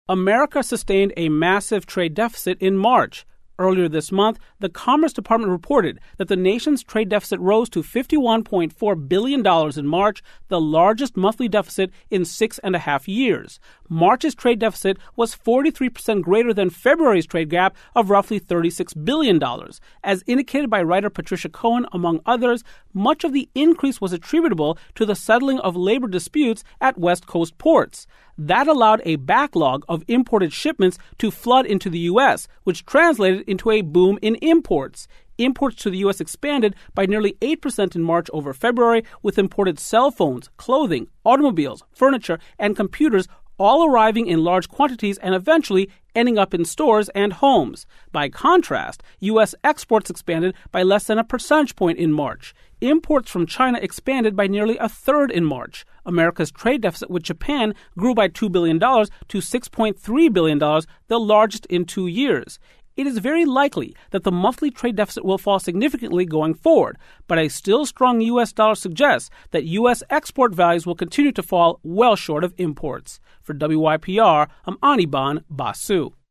America sustained a massive trade deficit in March. Earlier this month, the Commerce Department reported that the nation's trade deficit rose to $51.4 billion in March, the largest monthly deficit in 6.5 years. March's trade deficit was 43% greater than February's trade gap of roughly $36 billion. As indicated by writer Patricia Cohen, among others, much of the increase was attributable to the settling of labor disputes at West Coast ports. That allowed a backlog of imported shipments to flood into the U.S., which translated into a boom in imports. Imports to the U.S. expanded by nearly 8% in March over February, with imported cell phones, clothing, automobiles, furniture, and computers all arriving in large quantities and eventually ending up in stores and homes. By contrast, U.S. exports expanded by less than a percentage point in March. Imports from China expanded by nearly a third in March. America's trade deficit with Japan grew by $2 billion to $6.3 billion, the largest in 2 years. It is very likely that the monthly trade deficit will fall significantly going forward, but a still strong U.S. dollar suggests that U.S. export values will continue to fall well short of imports. For WYPR, I'm Anirban Basu.